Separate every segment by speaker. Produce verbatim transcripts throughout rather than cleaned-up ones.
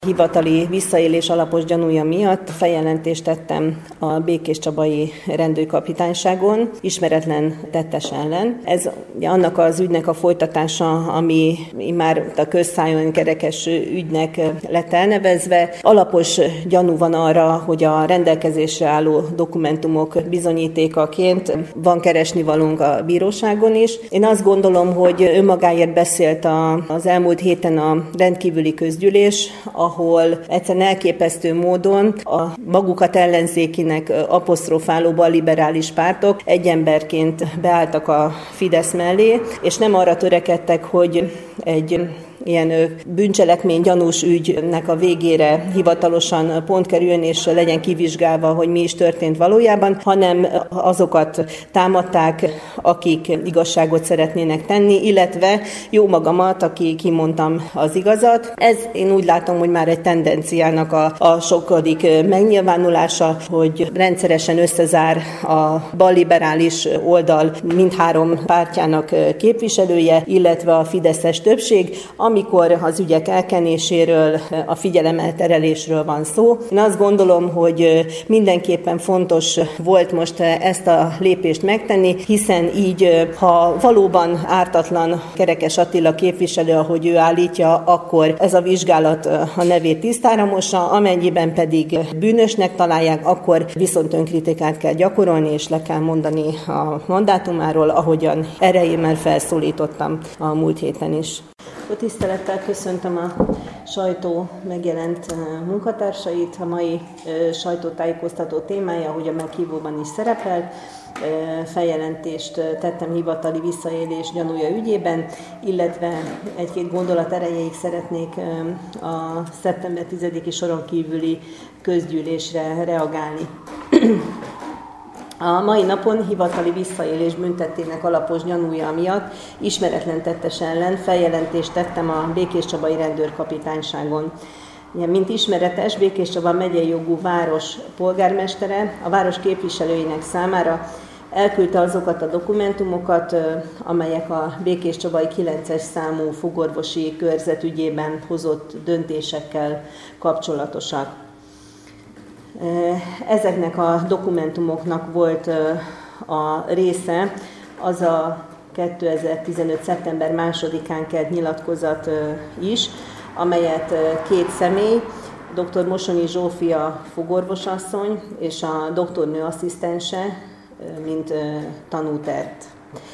Speaker 1: Hivatali visszaélés alapos gyanúja miatt feljelentést tettem a Békéscsabai rendőrkapitányságon ismeretlen tettes ellen. Ez annak az ügynek a folytatása, ami már a közszájon kerekes ügynek lett elnevezve. Alapos gyanú van arra, hogy a rendelkezésre álló dokumentumok bizonyítékaként van keresnivalónk a bíróságon is. Én azt gondolom, hogy önmagáért beszélt az elmúlt héten a rendkívüli közgyűlés, ahol egyszerűen elképesztő módon a magukat ellenzékinek aposztrofáló balliberális pártok egy emberként beálltak a Fidesz mellé, és nem arra törekedtek, hogy egy ilyen bűncselekmény gyanús ügynek a végére hivatalosan pont kerüljön, és legyen kivizsgálva, hogy mi is történt valójában, hanem azokat támadták, akik igazságot szeretnének tenni, illetve jó magamat, aki kimondtam az igazat. Ez én úgy látom, hogy már egy tendenciának a, a sokadik megnyilvánulása, hogy rendszeresen összezár a balliberális oldal mindhárom pártjának képviselője, illetve a fideszes többség, amikor az ügyek elkenéséről, a figyelemelterelésről van szó. Én azt gondolom, hogy mindenképpen fontos volt most ezt a lépést megtenni, hiszen így, ha valóban ártatlan Kerekes Attila képviselő, ahogy ő állítja, akkor ez a vizsgálat a nevét tisztára mossa, amennyiben pedig bűnösnek találják, akkor viszont önkritikát kell gyakorolni, és le kell mondani a mandátumáról, ahogyan erejémmel felszólítottam a múlt héten is. Tisztelettel köszöntöm a sajtó megjelent munkatársait. A mai sajtótájékoztató témája, ahogy a meghívóban is szerepel, feljelentést tettem hivatali visszaélés gyanúja ügyében, illetve egy-két gondolat erejéig szeretnék a szeptember tizediki soron kívüli közgyűlésre reagálni. A mai napon hivatali visszaélés büntettének alapos gyanúja miatt ismeretlen tettes ellen feljelentést tettem a Békéscsabai rendőrkapitányságon. Mint ismeretes, Békéscsaba megyei jogú város polgármestere a város képviselőinek számára elküldte azokat a dokumentumokat, amelyek a Békéscsabai kilences számú fogorvosi körzet ügyében hozott döntésekkel kapcsolatosak. Ezeknek a dokumentumoknak volt a része az a kétezer-tizenöt. szeptember másodikán kelt nyilatkozat is, amelyet két személy, dr. Mosonyi Zsófia fogorvosasszony és a doktornő asszisztense, mint tanú tett.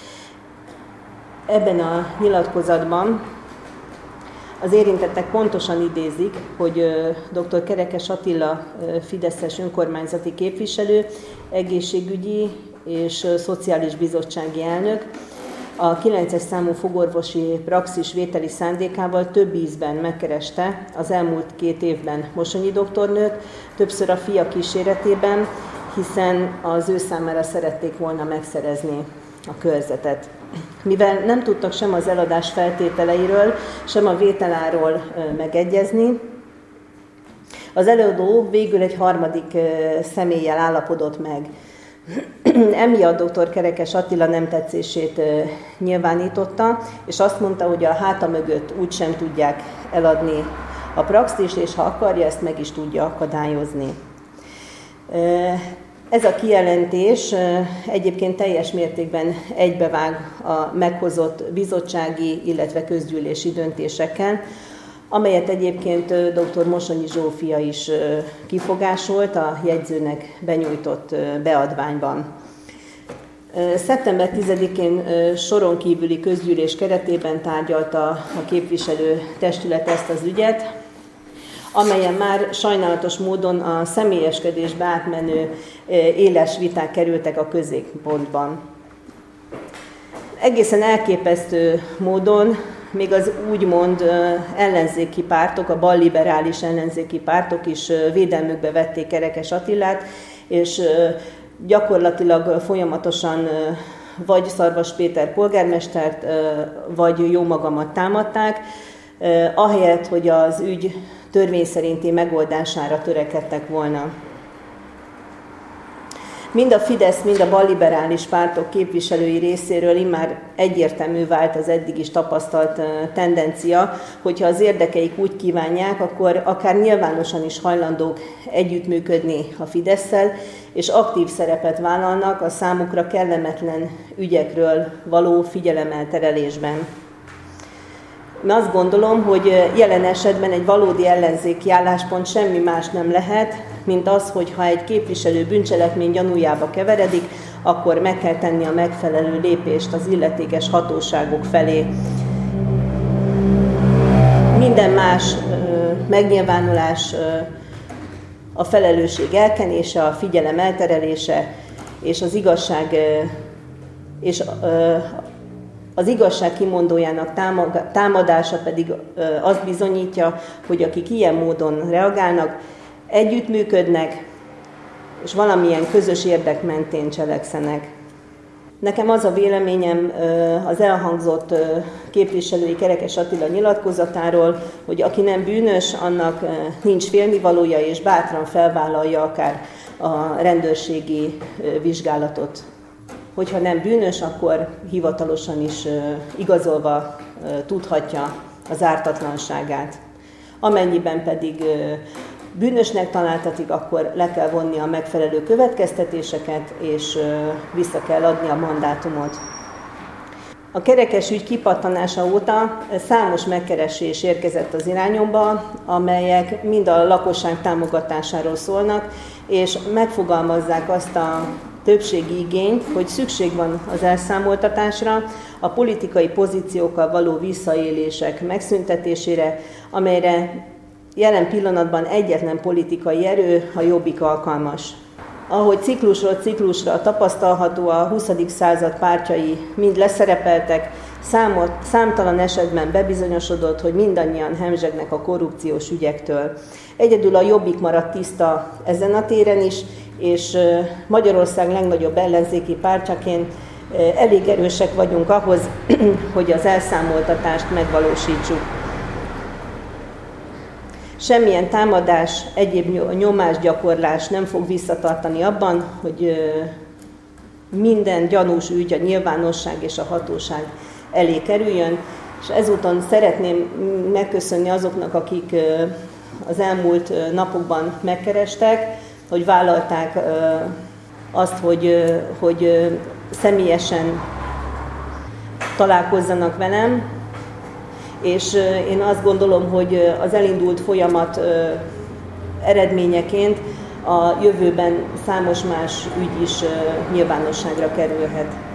Speaker 1: Ebben a nyilatkozatban az érintettek pontosan idézik, hogy dr. Kerekes Attila fideszes önkormányzati képviselő, egészségügyi és szociális bizottsági elnök a kilences számú fogorvosi praxis vételi szándékával több ízben megkereste az elmúlt két évben Mosonyi doktornőt, többször a fia kíséretében, hiszen az ő számára szerették volna megszerezni a körzetet. Mivel nem tudtak sem az eladás feltételeiről, sem a vételáról megegyezni, az előadó végül egy harmadik személlyel állapodott meg. Emiatt dr. Kerekes Attila nem tetszését nyilvánította, és azt mondta, hogy a háta mögött úgysem tudják eladni a praxist, és ha akarja, ezt meg is tudja akadályozni. Ez a kijelentés egyébként teljes mértékben egybevág a meghozott bizottsági, illetve közgyűlési döntésekkel, amelyet egyébként dr. Mosonyi Zsófia is kifogásolt a jegyzőnek benyújtott beadványban. szeptember tizedikén soron kívüli közgyűlés keretében tárgyalta a képviselő testület ezt az ügyet, amelyen már sajnálatos módon a személyeskedésbe átmenő éles viták kerültek a középpontban. Egészen elképesztő módon még az úgymond ellenzéki pártok, a balliberális ellenzéki pártok is védelmükbe vették Kerekes Attilát, és gyakorlatilag folyamatosan vagy Szarvas Péter polgármestert, vagy jó magamat támadták, ahelyett, hogy az ügy törvény szerinti megoldására törekedtek volna. Mind a Fidesz, mind a balliberális pártok képviselői részéről immár egyértelmű vált az eddig is tapasztalt tendencia, hogyha az érdekeik úgy kívánják, akkor akár nyilvánosan is hajlandók együttműködni a Fidesszel, és aktív szerepet vállalnak a számukra kellemetlen ügyekről való figyelemelterelésben. Én azt gondolom, hogy jelen esetben egy valódi ellenzéki álláspont semmi más nem lehet, mint az, hogy ha egy képviselő bűncselekmény gyanújába keveredik, akkor meg kell tenni a megfelelő lépést az illetékes hatóságok felé. Minden más ö, megnyilvánulás, ö, a felelősség elkenése, a figyelem elterelése és az igazság ö, és ö, az igazság kimondójának támadása pedig azt bizonyítja, hogy akik ilyen módon reagálnak, együttműködnek, és valamilyen közös érdek mentén cselekszenek. Nekem az a véleményem az elhangzott képviselői Kerekes Attila nyilatkozatáról, hogy aki nem bűnös, annak nincs félnivalója, és bátran felvállalja akár a rendőrségi vizsgálatot. Hogyha nem bűnös, akkor hivatalosan is igazolva tudhatja az ártatlanságát. Amennyiben pedig bűnösnek találtatik, akkor le kell vonni a megfelelő következtetéseket, és vissza kell adni a mandátumot. A Kerekes ügy kipattanása óta számos megkeresés érkezett az irányomba, amelyek mind a lakosság támogatásáról szólnak, és megfogalmazzák azt a többségi igényt, hogy szükség van az elszámoltatásra, a politikai pozíciókkal való visszaélések megszüntetésére, amelyre jelen pillanatban egyetlen politikai erő, a Jobbik alkalmas. Ahogy ciklusról ciklusra tapasztalható, a huszadik század pártjai mind leszerepeltek, számot, számtalan esetben bebizonyosodott, hogy mindannyian hemzsegnek a korrupciós ügyektől. Egyedül a Jobbik maradt tiszta ezen a téren is, és Magyarország legnagyobb ellenzéki pártjaként elég erősek vagyunk ahhoz, hogy az elszámoltatást megvalósítsuk. Semmilyen támadás, egyéb nyomásgyakorlás nem fog visszatartani abban, hogy minden gyanús ügy a nyilvánosság és a hatóság elé kerüljön, és ezúton szeretném megköszönni azoknak, akik az elmúlt napokban megkerestek, hogy vállalták azt, hogy, hogy személyesen találkozzanak velem, és én azt gondolom, hogy az elindult folyamat eredményeként a jövőben számos más ügy is nyilvánosságra kerülhet.